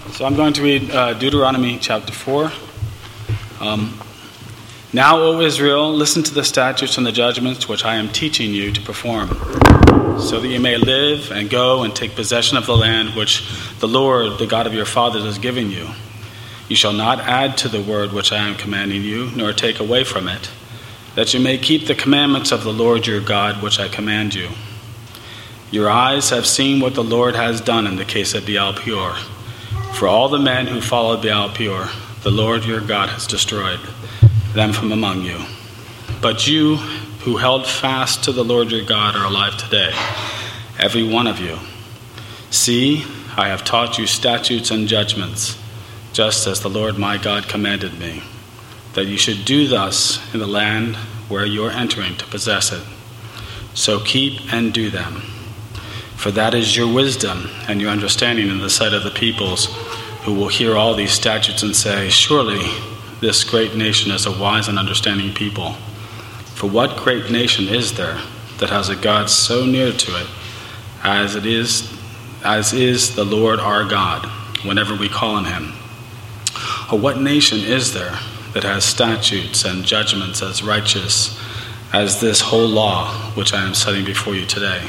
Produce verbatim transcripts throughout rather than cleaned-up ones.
So I'm going to read uh, Deuteronomy chapter four. Um, now, O Israel, listen to the statutes and the judgments which I am teaching you to perform, so that you may live and go and take possession of the land which the Lord, the God of your fathers, has given you. You shall not add to the word which I am commanding you, nor take away from it, that you may keep the commandments of the Lord your God, which I command you. Your eyes have seen what the Lord has done in the case of Baal Peor. For all the men who followed Baal Peor, the Lord your God has destroyed them from among you. But you who held fast to the Lord your God are alive today, every one of you. See, I have taught you statutes and judgments, just as the Lord my God commanded me, that you should do thus in the land where you are entering to possess it. So keep and do them. For that is your wisdom and your understanding in the sight of the peoples, who will hear all these statutes and say, surely this great nation is a wise and understanding people. For what great nation is there that has a God so near to it as it is, as is the Lord our God, whenever we call on him? Or what nation is there that has statutes and judgments as righteous as this whole law which I am setting before you today?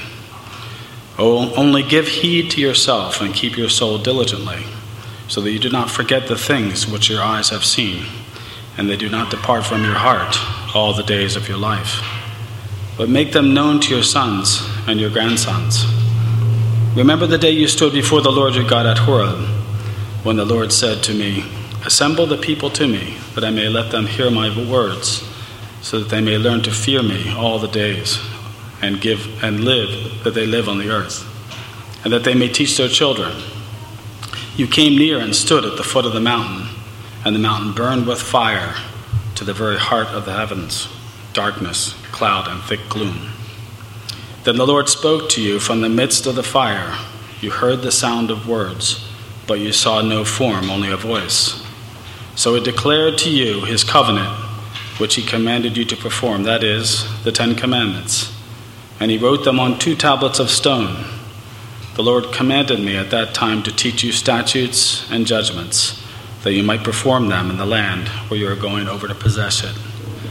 Oh, only give heed to yourself and keep your soul diligently, so that you do not forget the things which your eyes have seen, and they do not depart from your heart all the days of your life. But make them known to your sons and your grandsons. Remember the day you stood before the Lord your God at Horeb, when the Lord said to me, assemble the people to me, that I may let them hear my words, so that they may learn to fear me all the days, and give and live, that they live on the earth, and that they may teach their children. You came near and stood at the foot of the mountain, and the mountain burned with fire to the very heart of the heavens, darkness, cloud, and thick gloom. Then the Lord spoke to you from the midst of the fire. You heard the sound of words, but you saw no form, only a voice. So it declared to you his covenant, which he commanded you to perform, that is, the Ten Commandments. And he wrote them on two tablets of stone. The Lord commanded me at that time to teach you statutes and judgments, that you might perform them in the land where you are going over to possess it.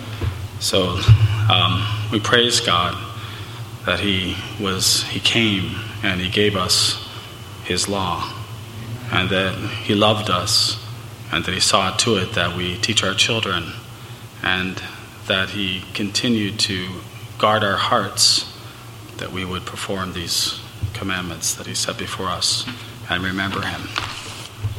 So um, we praise God that he was he came and he gave us his law, and that he loved us, and that he saw to it that we teach our children, and that he continued to guard our hearts, that we would perform these commandments that he set before us and remember him.